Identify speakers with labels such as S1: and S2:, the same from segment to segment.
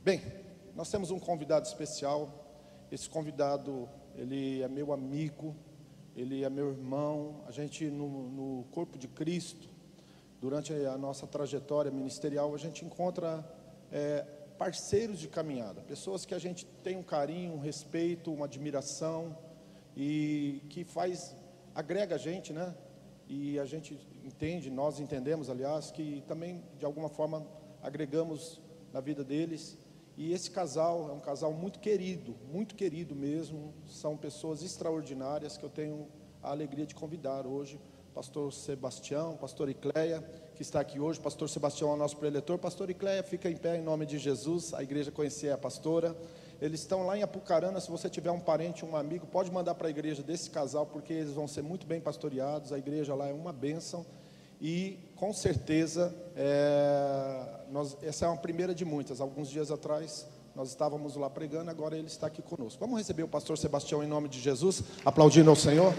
S1: Bem, nós temos um convidado especial. Esse convidado, ele é meu amigo, ele é meu irmão. A gente, no corpo de Cristo, durante a nossa trajetória ministerial, a gente encontra parceiros de caminhada, pessoas que a gente tem um carinho, um respeito, uma admiração, e que agrega a gente, né? E a gente entende, nós entendemos, aliás, que também, de alguma forma, agregamos na vida deles. E esse casal é um casal muito querido mesmo. São pessoas extraordinárias que eu tenho a alegria de convidar hoje. Pastor Sebastião, pastor Icleia, que está aqui hoje. Pastor Sebastião é o nosso preletor. Pastor Icleia, fica em pé em nome de Jesus. A igreja conhecia a pastora. Eles estão lá em Apucarana. Se você tiver um parente, um amigo, pode mandar para a igreja desse casal, porque eles vão ser muito bem pastoreados. A igreja lá é uma bênção. E com certeza, essa é uma primeira de muitas. Alguns dias atrás, nós estávamos lá pregando, agora ele está aqui conosco. Vamos receber o pastor Sebastião em nome de Jesus, aplaudindo ao Senhor.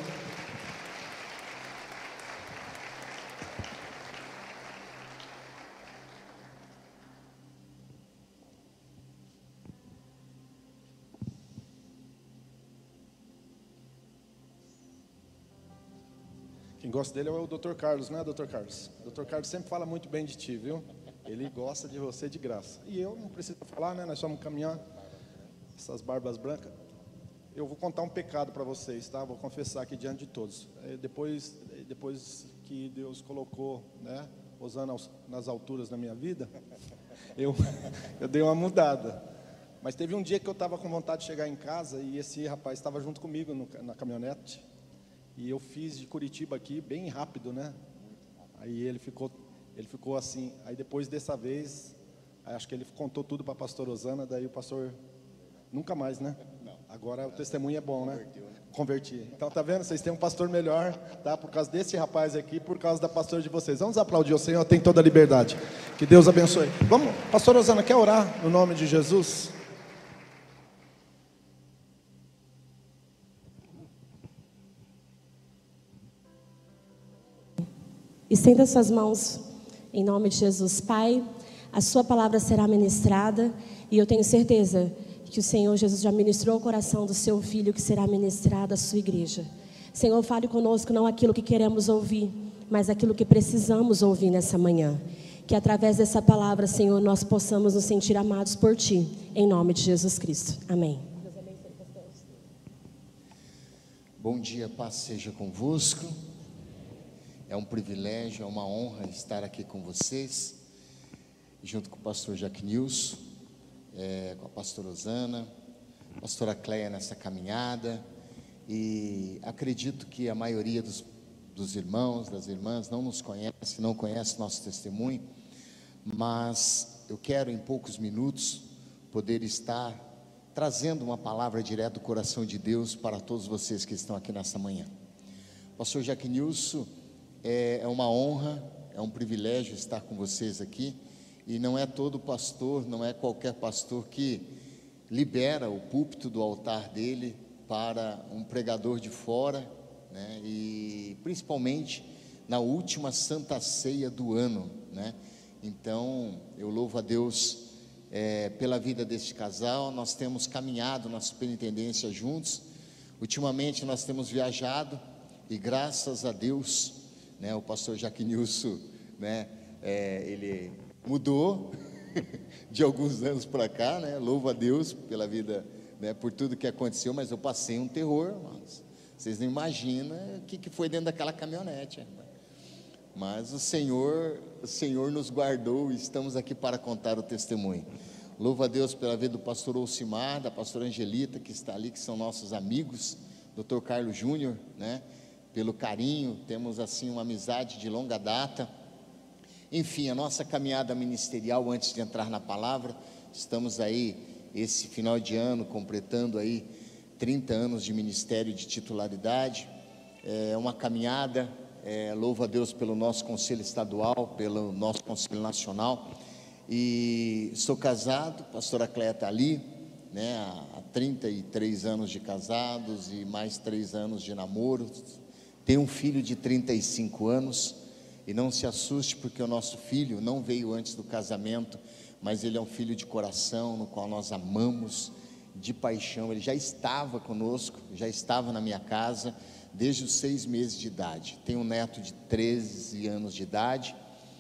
S1: Quem gosta dele é o Dr. Carlos, né, Dr. Carlos? O Dr. Carlos sempre fala muito bem de ti, viu? Ele gosta de você de graça. E eu não preciso falar, né? Nós vamos caminhar. Essas barbas brancas. Eu vou contar um pecado para vocês, tá? Vou confessar aqui diante de todos. Depois que Deus colocou, né, Osana nas alturas na minha vida, eu dei uma mudada. Mas teve um dia que eu estava com vontade de chegar em casa e esse rapaz estava junto comigo na caminhonete. E eu fiz de Curitiba aqui bem rápido, né? Aí ele ficou assim. Aí depois dessa vez, acho que ele contou tudo para a pastora Osana. Daí o pastor nunca mais, né? Agora o testemunho é bom, né? Converti. Então tá vendo? Vocês têm um pastor melhor, tá? Por causa desse rapaz aqui, por causa da pastora de vocês. Vamos aplaudir o Senhor, tem toda a liberdade. Que Deus abençoe. Vamos, pastora Osana, quer orar no nome de Jesus?
S2: Estenda suas mãos em nome de Jesus. Pai, a sua palavra será ministrada e eu tenho certeza que o Senhor Jesus já ministrou o coração do seu filho, que será ministrado à sua igreja. Senhor, fale conosco não aquilo que queremos ouvir, mas aquilo que precisamos ouvir nessa manhã. Que através dessa palavra, Senhor, nós possamos nos sentir amados por Ti, em nome de Jesus Cristo. Amém.
S3: Bom dia, paz seja convosco. É um privilégio, é uma honra estar aqui com vocês, junto com o pastor Jaque Nilson, com a pastora Osana, a pastora Cleia nessa caminhada. E acredito que a maioria dos irmãos, das irmãs, não nos conhece, não conhece nosso testemunho, mas eu quero em poucos minutos poder estar trazendo uma palavra direta do coração de Deus para todos vocês que estão aqui nessa manhã. Pastor Jaque Nilson, é uma honra, é um privilégio estar com vocês aqui, e não é todo pastor, não é qualquer pastor que libera o púlpito do altar dele para um pregador de fora, né? E principalmente na última Santa Ceia do ano, né? Então eu louvo a Deus pela vida deste casal. Nós temos caminhado na superintendência juntos, ultimamente nós temos viajado, e graças a Deus, né, o pastor Jaque Nilson, né, ele mudou de alguns anos para cá, né? Louvo a Deus pela vida, né, por tudo que aconteceu, mas eu passei um terror, irmãos. Vocês não imaginam o que foi dentro daquela caminhonete. Mas o Senhor nos guardou e estamos aqui para contar o testemunho. Louvo a Deus pela vida do pastor Ocimar, da pastora Angelita, que está ali, que são nossos amigos, Dr. Carlos Júnior, né? Pelo carinho, temos assim uma amizade de longa data. Enfim, a nossa caminhada ministerial, antes de entrar na palavra, estamos aí, esse final de ano, completando aí 30 anos de ministério de titularidade. É uma caminhada, louvo a Deus pelo nosso conselho estadual, pelo nosso conselho nacional. E sou casado, a pastora Cleia está ali, né, há 33 anos de casados e mais 3 anos de namoro. Tem um filho de 35 anos, e não se assuste porque o nosso filho não veio antes do casamento, mas ele é um filho de coração, no qual nós amamos de paixão. Ele já estava conosco, já estava na minha casa desde os 6 meses de idade. Tenho um neto de 13 anos de idade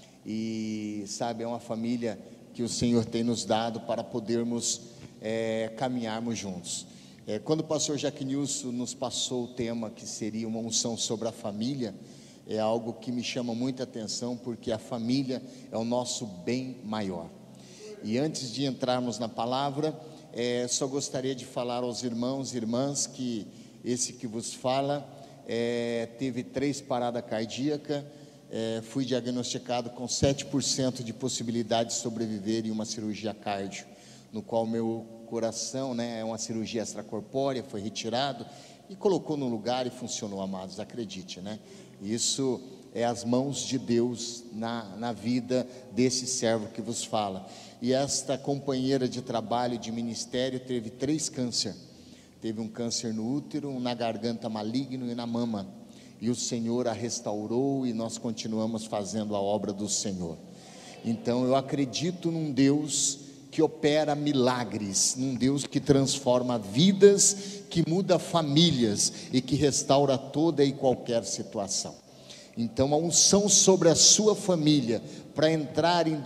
S3: e, sabe, é uma família que o Senhor tem nos dado para podermos caminharmos juntos. Quando o pastor Jack Nilson nos passou o tema que seria uma unção sobre a família, é algo que me chama muita atenção, porque a família é o nosso bem maior. E antes de entrarmos na palavra, só gostaria de falar aos irmãos e irmãs que esse que vos fala teve 3 paradas cardíacas, fui diagnosticado com 7% de possibilidade de sobreviver em uma cirurgia cardio, no qual meu coração, é uma cirurgia extracorpórea, foi retirado e colocou no lugar e funcionou, amados, acredite, isso é as mãos de Deus na vida desse servo que vos fala. E esta companheira de trabalho, de ministério, teve 3 câncer. Teve um câncer no útero, um na garganta maligno e na mama. E o Senhor a restaurou e nós continuamos fazendo a obra do Senhor. Então eu acredito num Deus que opera milagres, num Deus que transforma vidas, que muda famílias e que restaura toda e qualquer situação. Então a unção sobre a sua família para entrar em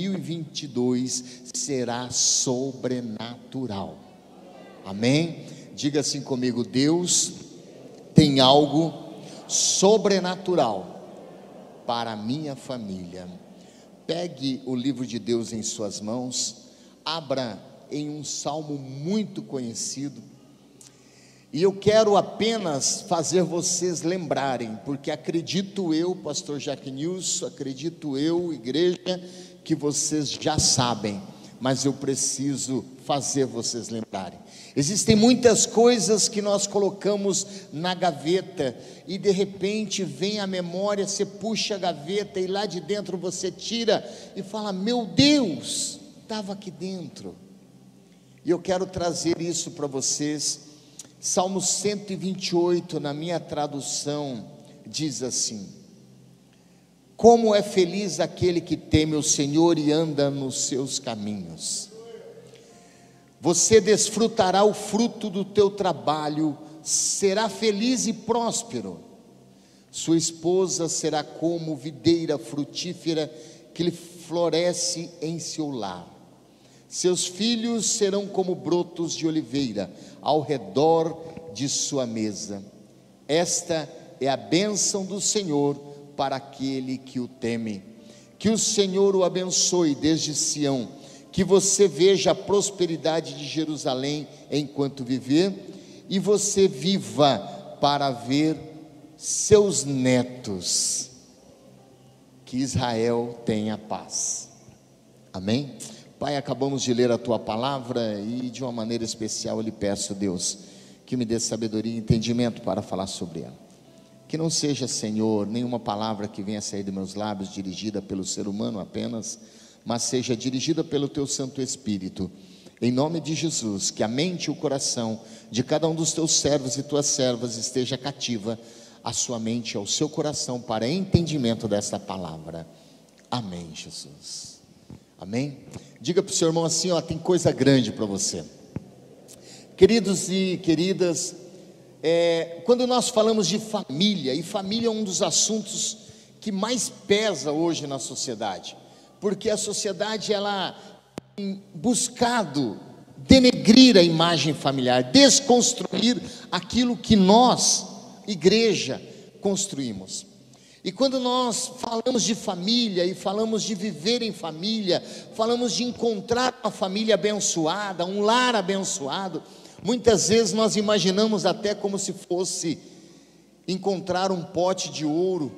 S3: 2022 será sobrenatural. Amém? Diga assim comigo: Deus tem algo sobrenatural para a minha família. Pegue o livro de Deus em suas mãos, abra em um salmo muito conhecido, e eu quero apenas fazer vocês lembrarem, porque acredito eu, pastor Jack Nilson, acredito eu, igreja, que vocês já sabem, mas eu preciso fazer vocês lembrarem. Existem muitas coisas que nós colocamos na gaveta e de repente vem a memória, você puxa a gaveta e lá de dentro você tira e fala: meu Deus, estava aqui dentro. E eu quero trazer isso para vocês. Salmo 128, na minha tradução, diz assim: como é feliz aquele que teme o Senhor e anda nos seus caminhos. Você desfrutará o fruto do teu trabalho, será feliz e próspero. Sua esposa será como videira frutífera que lhe floresce em seu lar. Seus filhos serão como brotos de oliveira ao redor de sua mesa. Esta é a bênção do Senhor para aquele que o teme. Que o Senhor o abençoe desde Sião, que você veja a prosperidade de Jerusalém enquanto viver, e você viva para ver seus netos. Que Israel tenha paz. Amém? Pai, acabamos de ler a Tua palavra e de uma maneira especial eu lhe peço, Deus, que me dê sabedoria e entendimento para falar sobre ela. Que não seja, Senhor, nenhuma palavra que venha sair dos meus lábios dirigida pelo ser humano apenas, mas seja dirigida pelo Teu Santo Espírito. Em nome de Jesus, que a mente e o coração de cada um dos Teus servos e Tuas servas esteja cativa a sua mente e ao seu coração para entendimento desta palavra. Amém, Jesus. Amém? Diga para o seu irmão assim, tem coisa grande para você. Queridos e queridas, quando nós falamos de família, e família é um dos assuntos que mais pesa hoje na sociedade, porque a sociedade ela tem buscado denegrir a imagem familiar, desconstruir aquilo que nós, igreja, construímos. E quando nós falamos de família e falamos de viver em família, falamos de encontrar uma família abençoada, um lar abençoado, muitas vezes nós imaginamos até como se fosse encontrar um pote de ouro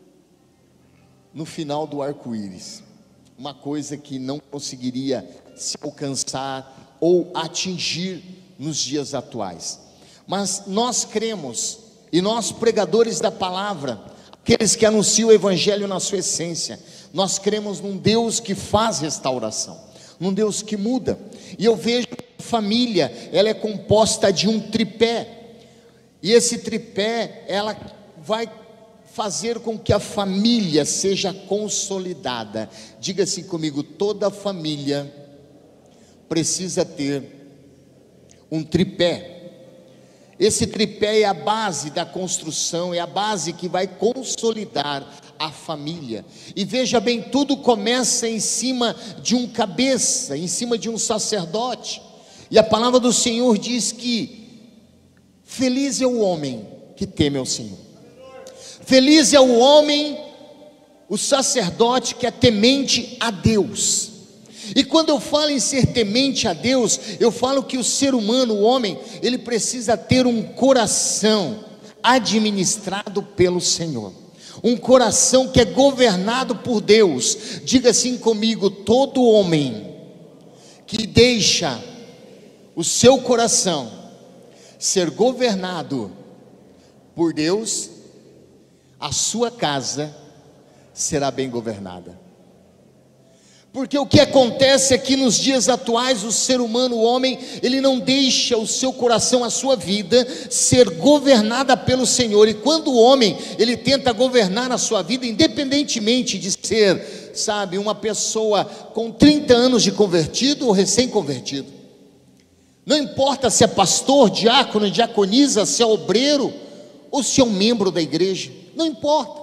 S3: no final do arco-íris, uma coisa que não conseguiria se alcançar ou atingir nos dias atuais. Mas nós cremos, e nós pregadores da palavra, aqueles que anunciam o evangelho na sua essência, nós cremos num Deus que faz restauração, num Deus que muda. E eu vejo que a família, ela é composta de um tripé, e esse tripé, ela vai fazer com que a família seja consolidada. Diga assim comigo: toda família precisa ter um tripé. Esse tripé é a base da construção, é a base que vai consolidar a família. E veja bem, tudo começa em cima de um cabeça, em cima de um sacerdote. E a palavra do Senhor diz que feliz é o homem que teme ao Senhor. Feliz é o homem, o sacerdote que é temente a Deus. E quando eu falo em ser temente a Deus, eu falo que o ser humano, o homem, ele precisa ter um coração administrado pelo Senhor, um coração que é governado por Deus. Diga assim comigo: todo homem que deixa o seu coração ser governado por Deus, a sua casa será bem governada. Porque o que acontece é que nos dias atuais o ser humano, o homem, ele não deixa o seu coração, a sua vida ser governada pelo Senhor. E quando o homem, ele tenta governar a sua vida, independentemente de ser, sabe, uma pessoa com 30 anos de convertido ou recém-convertido, não importa se é pastor, diácono, diaconisa, se é obreiro ou se é um membro da igreja, não importa,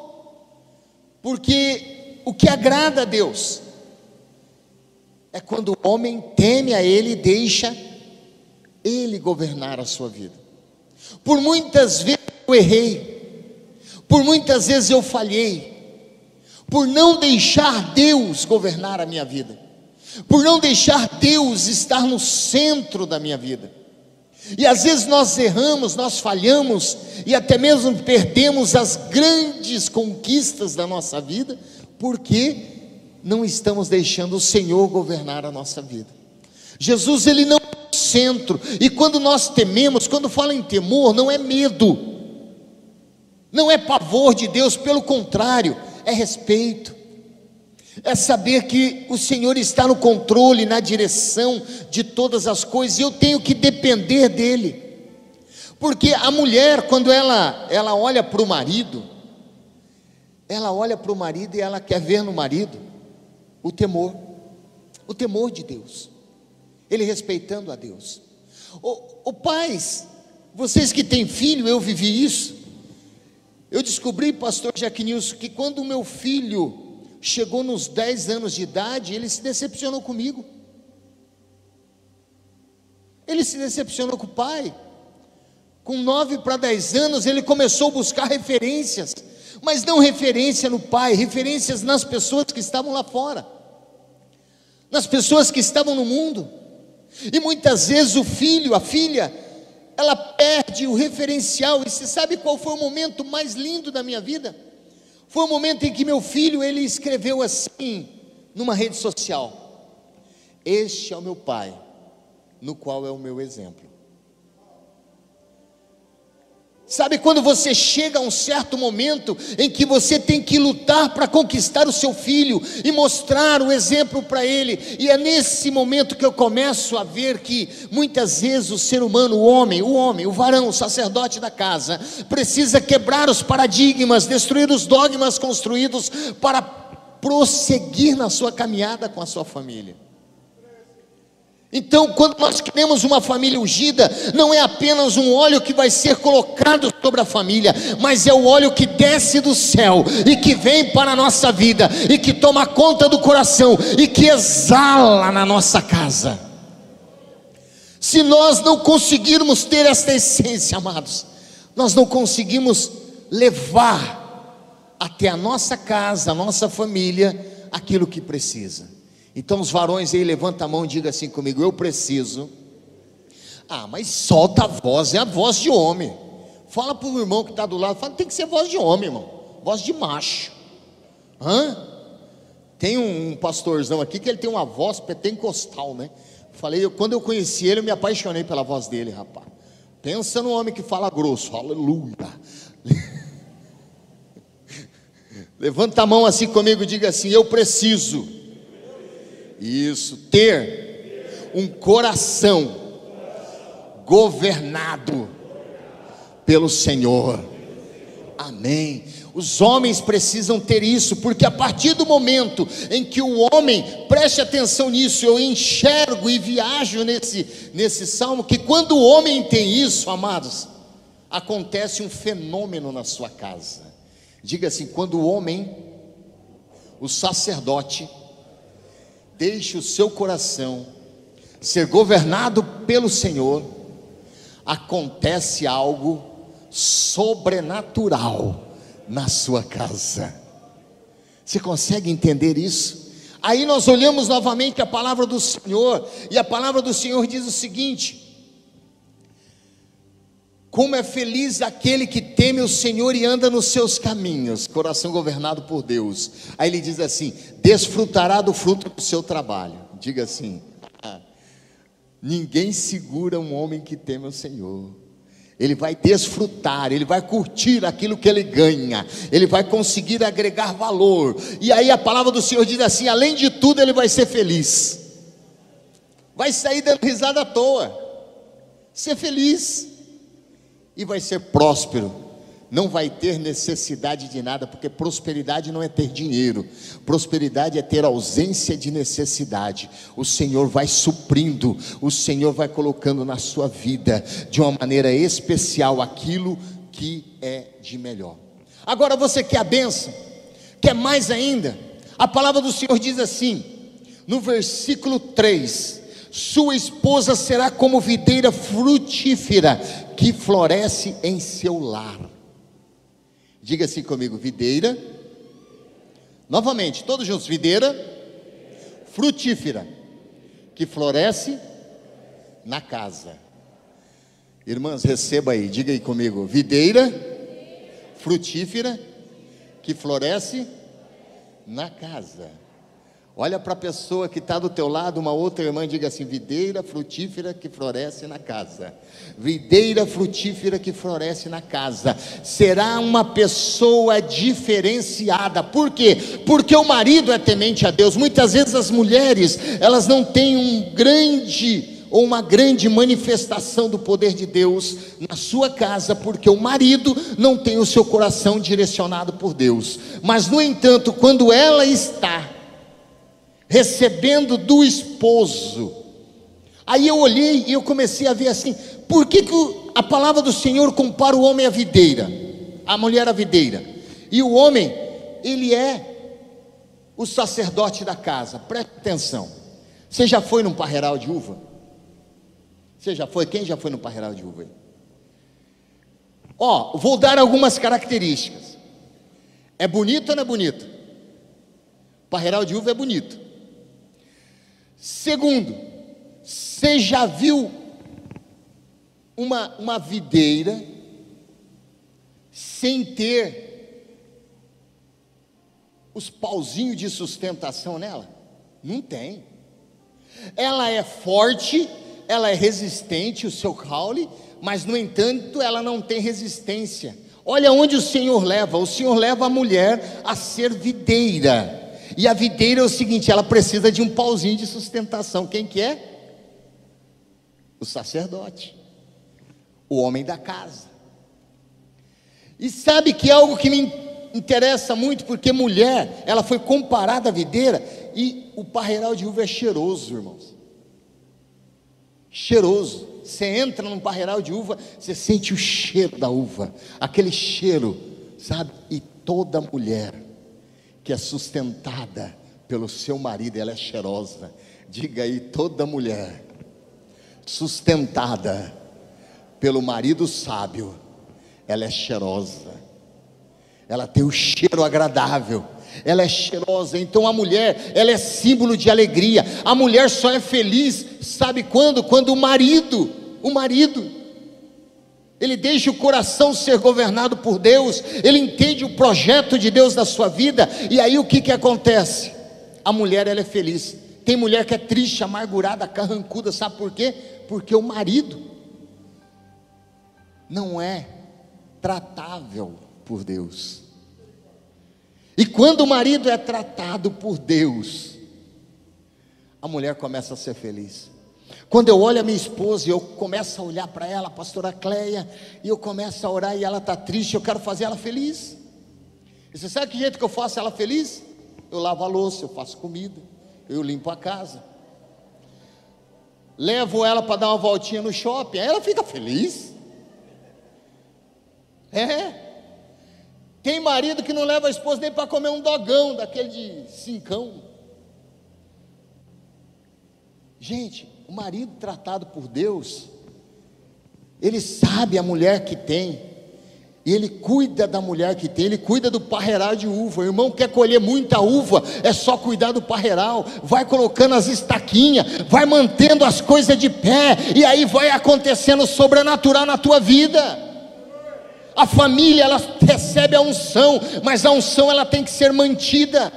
S3: porque o que agrada a Deus é quando o homem teme a Ele e deixa Ele governar a sua vida. Por muitas vezes eu errei, por muitas vezes eu falhei, por não deixar Deus governar a minha vida, por não deixar Deus estar no centro da minha vida. E às vezes nós erramos, nós falhamos e até mesmo perdemos as grandes conquistas da nossa vida, porque não estamos deixando o Senhor governar a nossa vida. Jesus, ele não é o centro. E quando nós tememos, quando fala em temor, não é medo, não é pavor de Deus, pelo contrário, é respeito, é saber que o Senhor está no controle, na direção de todas as coisas, e eu tenho que depender dEle. Porque a mulher, quando ela olha para o marido, ela olha para o marido e ela quer ver no marido o temor de Deus, ele respeitando a Deus. Pais, vocês que têm filho, eu vivi isso. Eu descobri, pastor Jack Nilson, que quando o meu filho chegou nos 10 anos de idade, ele se decepcionou comigo, ele se decepcionou com o pai. Com 9 para 10 anos, ele começou a buscar referências, mas não referência no pai, referências nas pessoas que estavam lá fora, nas pessoas que estavam no mundo. E muitas vezes o filho, a filha, ela perde o referencial. E você sabe qual foi o momento mais lindo da minha vida? Foi o momento em que meu filho, ele escreveu assim, numa rede social: este é o meu pai, no qual é o meu exemplo. Sabe quando você chega a um certo momento em que você tem que lutar para conquistar o seu filho e mostrar o exemplo para ele, e é nesse momento que eu começo a ver que muitas vezes o ser humano, o homem, o varão, o sacerdote da casa, precisa quebrar os paradigmas, destruir os dogmas construídos para prosseguir na sua caminhada com a sua família. Então, quando nós queremos uma família ungida, não é apenas um óleo que vai ser colocado sobre a família, mas é o óleo que desce do céu e que vem para a nossa vida e que toma conta do coração e que exala na nossa casa. Se nós não conseguirmos ter esta essência, amados, nós não conseguimos levar até a nossa casa, a nossa família, aquilo que precisa. Então os varões aí, levanta a mão e diga assim comigo: eu preciso. Mas solta a voz, é a voz de homem. Fala para o irmão que está do lado, fala, tem que ser voz de homem, irmão, voz de macho. Tem um pastorzão aqui que ele tem uma voz pentecostal, né? Quando eu conheci ele, eu me apaixonei pela voz dele, rapaz. Pensa no homem que fala grosso, aleluia. Levanta a mão assim comigo e diga assim: eu preciso. Isso, ter um coração governado pelo Senhor. Amém. Os homens precisam ter isso, porque a partir do momento em que o homem, preste atenção nisso, eu enxergo e viajo nesse salmo, que quando o homem tem isso, amados, acontece um fenômeno na sua casa. Diga assim: quando o homem, o sacerdote, deixa o seu coração ser governado pelo Senhor, acontece algo sobrenatural na sua casa. Você consegue entender isso? Aí nós olhamos novamente a palavra do Senhor, e a palavra do Senhor diz o seguinte: como é feliz aquele que teme o Senhor e anda nos seus caminhos, coração governado por Deus. Aí ele diz assim: desfrutará do fruto do seu trabalho. Diga assim: ninguém segura um homem que teme o Senhor. Ele vai desfrutar, ele vai curtir aquilo que ele ganha, ele vai conseguir agregar valor. E aí a palavra do Senhor diz assim: além de tudo ele vai ser feliz, vai sair dando risada à toa, ser feliz, e vai ser próspero, não vai ter necessidade de nada, porque prosperidade não é ter dinheiro, prosperidade é ter ausência de necessidade. O Senhor vai suprindo, o Senhor vai colocando na sua vida, de uma maneira especial, aquilo que é de melhor. Agora você quer a bênção? Quer mais ainda? A palavra do Senhor diz assim, no versículo 3: sua esposa será como videira frutífera, que floresce em seu lar. Diga assim comigo: videira. Novamente, todos juntos: videira frutífera, que floresce na casa. Irmãs, receba aí, diga aí comigo: videira frutífera, que floresce na casa. Olha para a pessoa que está do teu lado, uma outra irmã, e diga assim: videira frutífera que floresce na casa. Videira frutífera que floresce na casa. Será uma pessoa diferenciada. Por quê? Porque o marido é temente a Deus. Muitas vezes as mulheres, elas não têm uma grande manifestação do poder de Deus na sua casa, porque o marido não tem o seu coração direcionado por Deus. Mas no entanto, quando ela está recebendo do esposo, aí eu olhei e eu comecei a ver assim: por que a palavra do Senhor compara o homem à videira, a mulher à videira, e o homem, ele é o sacerdote da casa? Preste atenção. Você já foi num parreiral de uva? Você já foi? Quem já foi no parreiral de uva aí? Vou dar algumas características. É bonito ou não é bonito? Parreiral de uva é bonito. Segundo, você já viu uma videira sem ter os pauzinhos de sustentação nela? Não tem. Ela é forte, ela é resistente, o seu caule, mas no entanto ela não tem resistência. Olha onde o Senhor leva a mulher a ser videira. E a videira é o seguinte: ela precisa de um pauzinho de sustentação. Quem que é? O sacerdote, o homem da casa. E sabe que é algo que me interessa muito, porque mulher, ela foi comparada à videira, e o parreiral de uva é cheiroso, irmãos. Cheiroso. Você entra num parreiral de uva, você sente o cheiro da uva, aquele cheiro, sabe? E toda mulher que é sustentada pelo seu marido, ela é cheirosa. Diga aí: toda mulher sustentada pelo marido sábio, ela é cheirosa, ela tem o cheiro agradável, ela é cheirosa. Então a mulher, ela é símbolo de alegria. A mulher só é feliz, sabe quando? Quando o marido, ele deixa o coração ser governado por Deus, ele entende o projeto de Deus na sua vida, e aí o que acontece? A mulher, ela é feliz. Tem mulher que é triste, amargurada, carrancuda, sabe por quê? Porque o marido não é tratável por Deus. E quando o marido é tratado por Deus, a mulher começa a ser feliz. Quando eu olho a minha esposa e eu começo a olhar para ela, a pastora Cleia, e eu começo a orar e ela está triste, eu quero fazer ela feliz. E você sabe que jeito que eu faço ela feliz? Eu lavo a louça, eu faço comida, eu limpo a casa, levo ela para dar uma voltinha no shopping, aí ela fica feliz. Tem marido que não leva a esposa nem para comer um dogão daquele de 5. Gente, o marido tratado por Deus, ele sabe a mulher que tem, e ele cuida da mulher que tem, ele cuida do parreiral de uva. O irmão quer colher muita uva, é só cuidar do parreiral, vai colocando as estaquinhas, vai mantendo as coisas de pé, e aí vai acontecendo o sobrenatural na tua vida. A família, ela recebe a unção, mas a unção ela tem que ser mantida.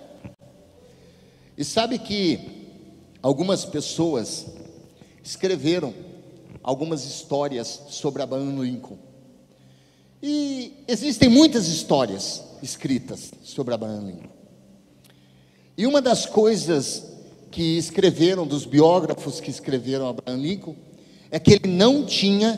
S3: E sabe que algumas pessoas escreveram algumas histórias sobre Abraham Lincoln. E existem muitas histórias escritas sobre Abraham Lincoln. E uma das coisas que escreveram, dos biógrafos que escreveram Abraham Lincoln, é que ele não tinha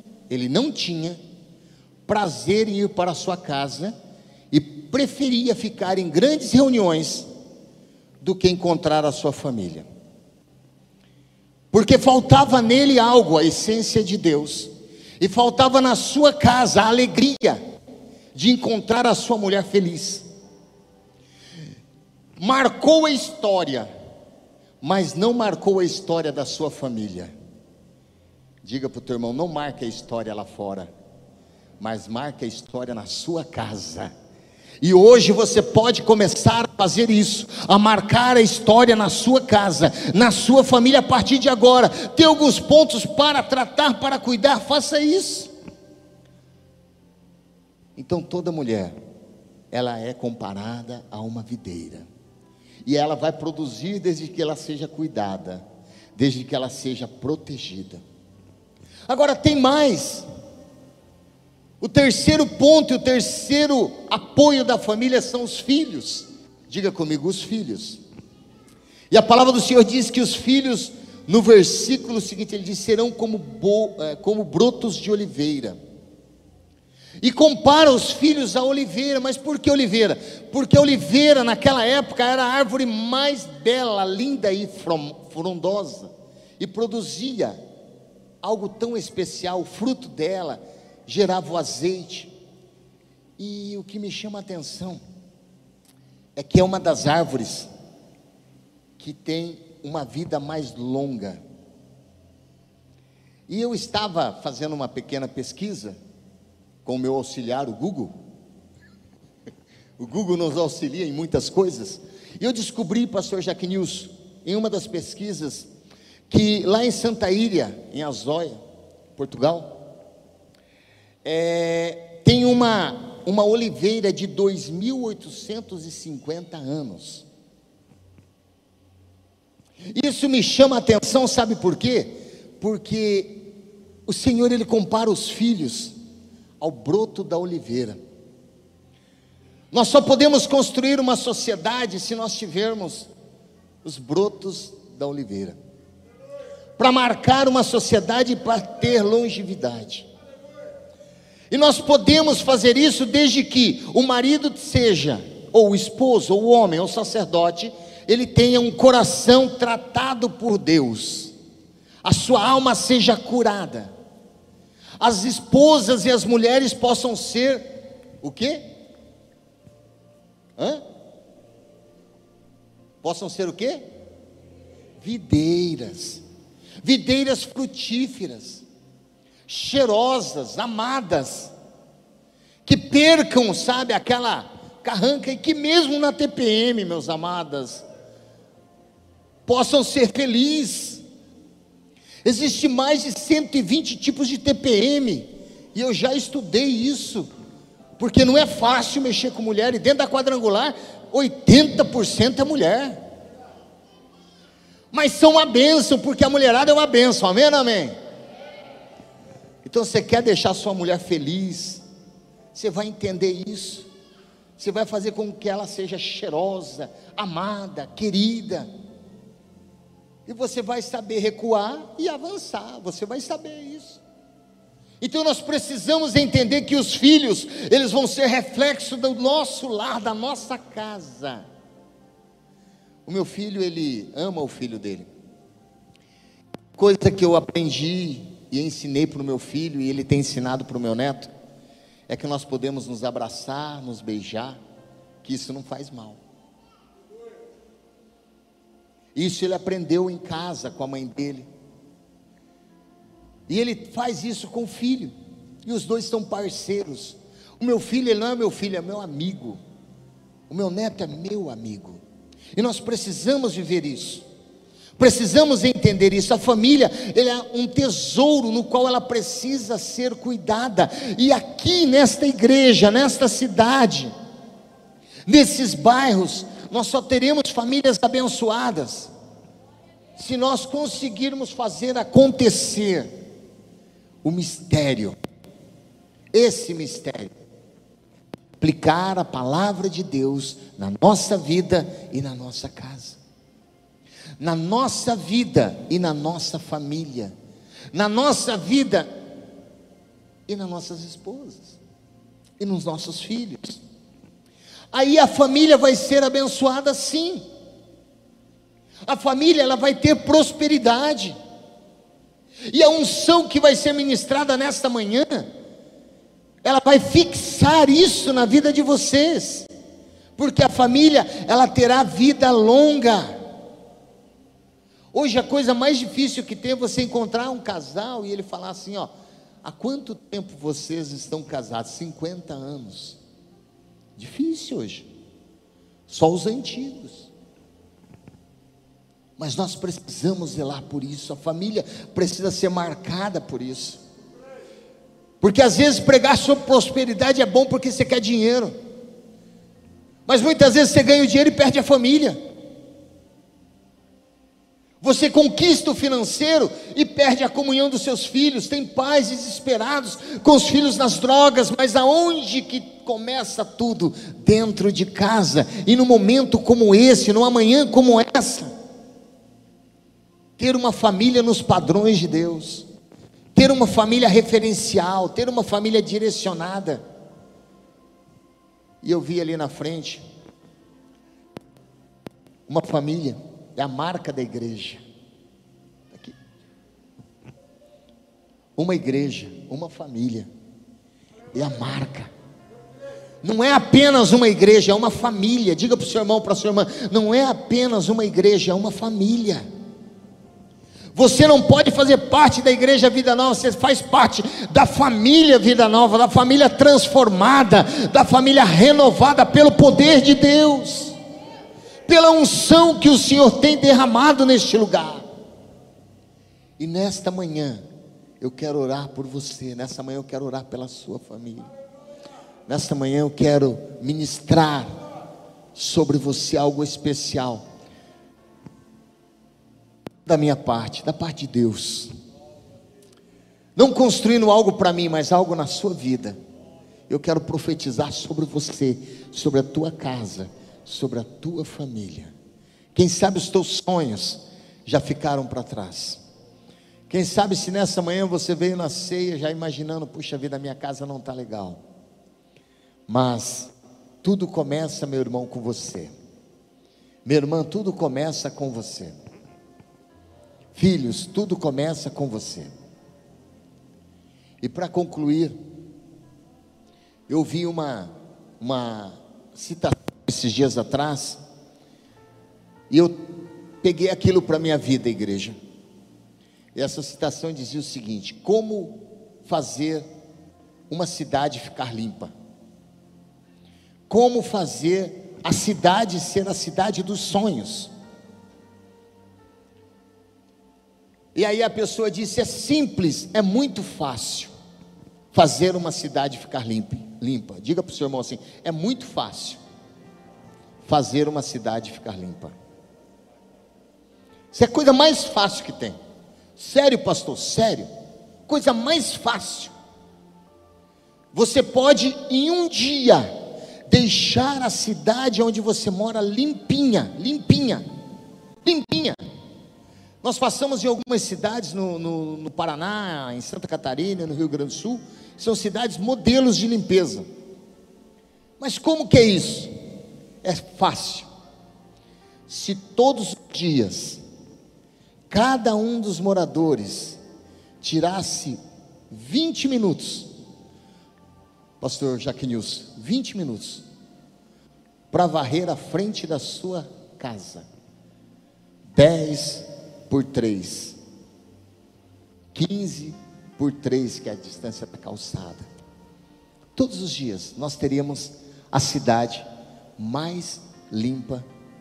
S3: prazer em ir para a sua casa e preferia ficar em grandes reuniões do que encontrar a sua família. Porque faltava nele algo, a essência de Deus, e faltava na sua casa a alegria de encontrar a sua mulher feliz. Marcou a história, mas não marcou a história da sua família. Diga para o teu irmão, não marque a história lá fora, mas marque a história na sua casa. E hoje você pode começar a fazer isso, a marcar a história na sua casa, na sua família a partir de agora. Tem alguns pontos para tratar, para cuidar, faça isso. Então toda mulher, ela é comparada a uma videira, e ela vai produzir desde que ela seja cuidada, desde que ela seja protegida. Agora tem mais. O terceiro ponto e o terceiro apoio da família são os filhos. Diga comigo, os filhos. E a palavra do Senhor diz que os filhos, no versículo seguinte, ele diz, serão como brotos de oliveira. E compara os filhos à oliveira. Mas por que oliveira? Porque a oliveira naquela época era a árvore mais bela, linda e frondosa, e produzia algo tão especial. O fruto dela gerava o azeite. E o que me chama a atenção é que é uma das árvores que tem uma vida mais longa. E eu estava fazendo uma pequena pesquisa com o meu auxiliar, o Google. O Google nos auxilia em muitas coisas. E eu descobri, pastor Jacquinilson, em uma das pesquisas, que lá em Santa Ilha, em Azóia, Portugal, tem uma oliveira de 2.850 anos. Isso me chama a atenção, sabe por quê? Porque o Senhor, Ele compara os filhos ao broto da oliveira. Nós só podemos construir uma sociedade se nós tivermos os brotos da oliveira, para marcar uma sociedade e para ter longevidade. E nós podemos fazer isso desde que o marido seja, ou o esposo, ou o homem, ou o sacerdote, ele tenha um coração tratado por Deus, a sua alma seja curada, as esposas e as mulheres possam ser, o quê? Possam ser o quê? Videiras frutíferas, cheirosas, amadas, que percam, sabe, aquela carranca, e que mesmo na TPM, meus amadas, possam ser felizes. Existe mais de 120 tipos de TPM, e eu já estudei isso, porque não é fácil mexer com mulher, e dentro da quadrangular, 80% é mulher. Mas são uma bênção, porque a mulherada é uma bênção, amém, amém? Então você quer deixar sua mulher feliz, você vai entender isso, você vai fazer com que ela seja cheirosa, amada, querida. E você vai saber recuar e avançar, você vai saber isso. Então nós precisamos entender que os filhos, eles vão ser reflexo do nosso lar, da nossa casa. O meu filho, ele ama o filho dele. Coisa que eu aprendi e ensinei para o meu filho, e ele tem ensinado para o meu neto, é que nós podemos nos abraçar, nos beijar, que isso não faz mal. Isso ele aprendeu em casa com a mãe dele. E ele faz isso com o filho. E os dois são parceiros. O meu filho, ele não é meu filho, é meu amigo. O meu neto é meu amigo. E nós precisamos viver isso. Precisamos entender isso. A família, ele é um tesouro no qual ela precisa ser cuidada. E aqui nesta igreja, nesta cidade, nesses bairros, nós só teremos famílias abençoadas se nós conseguirmos fazer acontecer o mistério, esse mistério, aplicar a palavra de Deus na nossa vida e na nossa casa, na nossa vida e na nossa família, na nossa vida e nas nossas esposas e nos nossos filhos. Aí a família vai ser abençoada, sim. A família, ela vai ter prosperidade. E a unção que vai ser ministrada nesta manhã, ela vai fixar isso na vida de vocês. Porque a família, ela terá vida longa. Hoje a coisa mais difícil que tem é você encontrar um casal e ele falar assim, ó: há quanto tempo vocês estão casados? 50 anos. Difícil hoje. Só os antigos. Mas nós precisamos zelar por isso. A família precisa ser marcada por isso. Porque às vezes pregar sobre prosperidade é bom porque você quer dinheiro. Mas muitas vezes você ganha o dinheiro e perde a família. Você conquista o financeiro e perde a comunhão dos seus filhos. Tem pais desesperados com os filhos nas drogas. Mas aonde que começa tudo? Dentro de casa. E num momento como esse, numa manhã como essa, ter uma família nos padrões de Deus, ter uma família referencial, ter uma família direcionada. E eu vi ali na frente uma família, é a marca da igreja. Aqui. Uma igreja, uma família, é a marca. Não é apenas uma igreja, é uma família. Diga para o seu irmão, para a sua irmã: não é apenas uma igreja, é uma família. Você não pode fazer parte da igreja Vida Nova, você faz parte da família Vida Nova, da família transformada, da família renovada pelo poder de Deus, pela unção que o Senhor tem derramado neste lugar. E nesta manhã eu quero orar por você, nesta manhã eu quero orar pela sua família, nesta manhã eu quero ministrar sobre você algo especial. Da minha parte, da parte de Deus, não construindo algo para mim, mas algo na sua vida. Eu quero profetizar sobre você, sobre a tua casa, sobre a tua família. Quem sabe os teus sonhos já ficaram para trás. Quem sabe se nessa manhã você veio na ceia já imaginando: puxa vida, a minha casa não está legal. Mas tudo começa, meu irmão, com você. Minha irmã, tudo começa com você. Filhos, tudo começa com você. E para concluir, eu vi uma citação esses dias atrás, e eu peguei aquilo para a minha vida, igreja. E essa citação dizia o seguinte: como fazer uma cidade ficar limpa? Como fazer a cidade ser a cidade dos sonhos? E aí a pessoa disse: é simples, é muito fácil fazer uma cidade ficar limpa. Diga para o seu irmão assim: é muito fácil fazer uma cidade ficar limpa. Isso é a coisa mais fácil que tem. Sério, pastor, sério. Coisa mais fácil. Você pode em um dia deixar a cidade onde você mora limpinha. Nós passamos em algumas cidades no Paraná, em Santa Catarina, no Rio Grande do Sul, são cidades modelos de limpeza. Mas como que é isso? É fácil. Se todos os dias, cada um dos moradores tirasse 20 minutos, pastor Jaquinilson, 20 minutos, para varrer a frente da sua casa, 10 por 3, 15 por 3, que é a distância da calçada, todos os dias nós teríamos a cidade mais limpa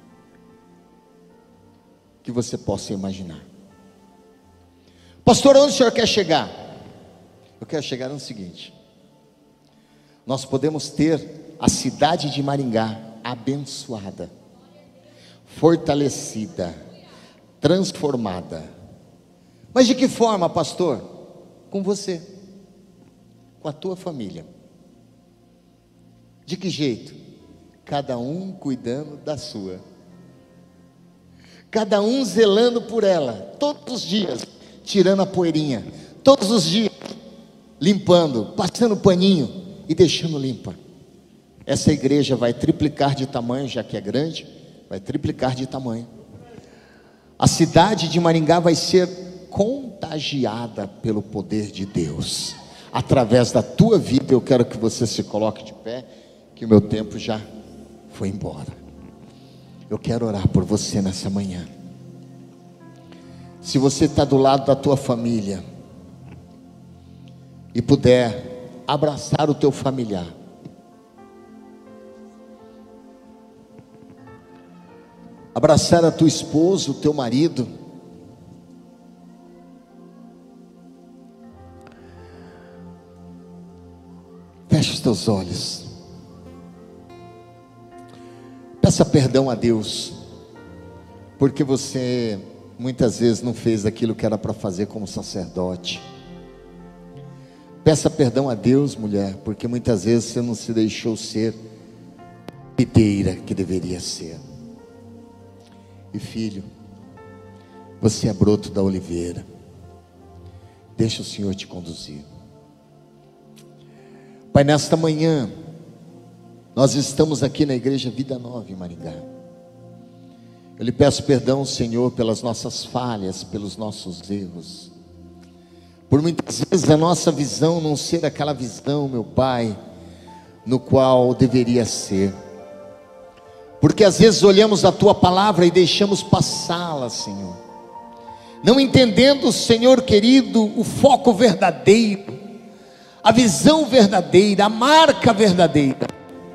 S3: que você possa imaginar. Pastor, onde o senhor quer chegar? Eu quero chegar no seguinte: nós podemos ter a cidade de Maringá abençoada, fortalecida, transformada. Mas de que forma, pastor? Com você, com a tua família. De que jeito? Cada um cuidando da sua, cada um zelando por ela, todos os dias, tirando a poeirinha, todos os dias, limpando, passando paninho e deixando limpa. Essa igreja vai triplicar de tamanho, já que é grande, vai triplicar de tamanho. A cidade de Maringá vai ser contagiada pelo poder de Deus, através da tua vida. Eu quero que você se coloque de pé, que o meu tempo já foi embora. Eu quero orar por você nessa manhã. Se você está do lado da tua família e puder abraçar o teu familiar, abraçar a tua esposa, o teu marido, feche os teus olhos, peça perdão a Deus, porque você muitas vezes não fez aquilo que era para fazer como sacerdote. Peça perdão a Deus, mulher, porque muitas vezes você não se deixou ser videira que deveria ser. E filho, você é broto da oliveira, deixa o Senhor te conduzir. Pai, nesta manhã nós estamos aqui na igreja Vida Nova em Maringá. Eu lhe peço perdão, Senhor, pelas nossas falhas, pelos nossos erros, por muitas vezes a nossa visão não ser aquela visão, meu Pai, no qual deveria ser, porque às vezes olhamos a Tua palavra e deixamos passá-la, Senhor, não entendendo, Senhor querido, o foco verdadeiro, a visão verdadeira, a marca verdadeira.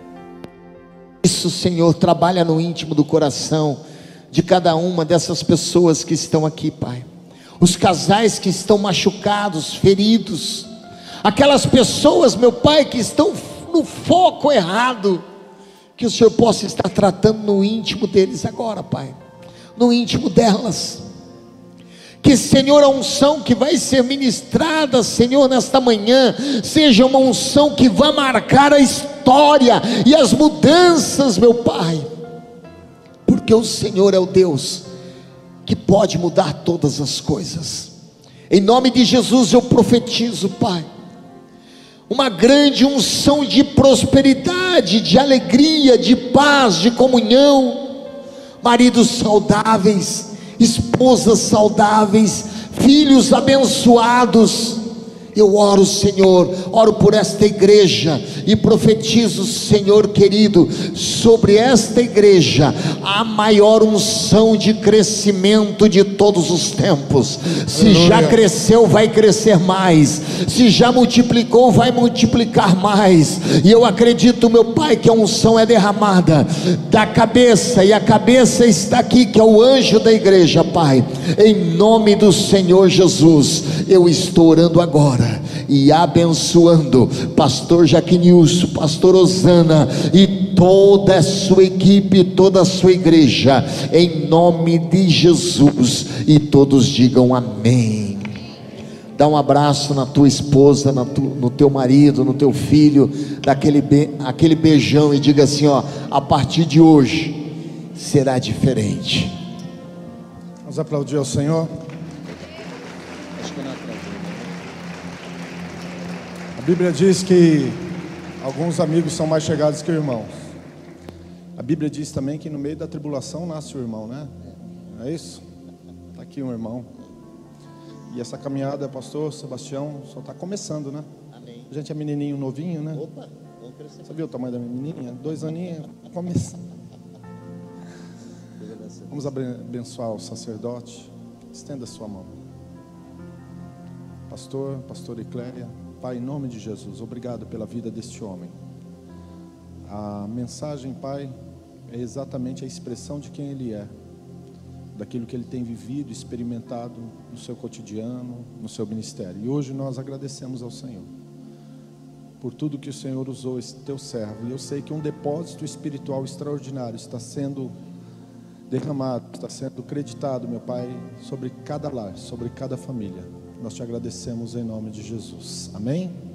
S3: Isso, Senhor, trabalha no íntimo do coração de cada uma dessas pessoas que estão aqui, Pai. Os casais que estão machucados, feridos, aquelas pessoas, meu Pai, que estão no foco errado, que o Senhor possa estar tratando no íntimo deles agora, Pai, no íntimo delas. Que, Senhor, a unção que vai ser ministrada, Senhor, nesta manhã, seja uma unção que vá marcar a história e as mudanças, meu Pai, porque o Senhor é o Deus que pode mudar todas as coisas. Em nome de Jesus eu profetizo, Pai, uma grande unção de prosperidade, de alegria, de paz, de comunhão, maridos saudáveis, esposas saudáveis, filhos abençoados. Eu oro, Senhor, oro por esta igreja e profetizo, Senhor querido, sobre esta igreja a maior unção de crescimento de todos os tempos. Se já cresceu, vai crescer mais. Se já multiplicou, vai multiplicar mais. E eu acredito, meu Pai, que a unção é derramada da cabeça, e a cabeça está aqui, que é o anjo da igreja, Pai. Em nome do Senhor Jesus, eu estou orando agora e abençoando pastor Jaquinilson, pastor Osana e toda a sua equipe, toda a sua igreja, em nome de Jesus, e todos digam amém. Dá um abraço na tua esposa, no teu marido, no teu filho, dá aquele beijão e diga assim, ó: a partir de hoje será diferente.
S1: Vamos aplaudir ao Senhor.
S3: Acho que eu não atrasei, né?
S1: A Bíblia diz que alguns amigos são mais chegados que irmãos. A Bíblia diz também que no meio da tribulação nasce o irmão, né? Não é isso? Está aqui um irmão. E essa caminhada, pastor Sebastião, só está começando, né?
S3: Amém.
S1: A gente é menininho novinho, né?
S3: Opa, vamos crescer.
S1: Você viu o tamanho da minha menininha? 2 aninhos, começando. Vamos abençoar o sacerdote. Estenda a sua mão. Pastor Ecléria, Pai, em nome de Jesus, obrigado pela vida deste homem. A mensagem, Pai, é exatamente a expressão de quem ele é, daquilo que ele tem vivido, experimentado no seu cotidiano, no seu ministério. E hoje nós agradecemos ao Senhor por tudo que o Senhor usou esse teu servo. E eu sei que um depósito espiritual extraordinário está sendo derramado, está sendo creditado, meu Pai, sobre cada lar, sobre cada família. Nós te agradecemos em nome de Jesus. Amém?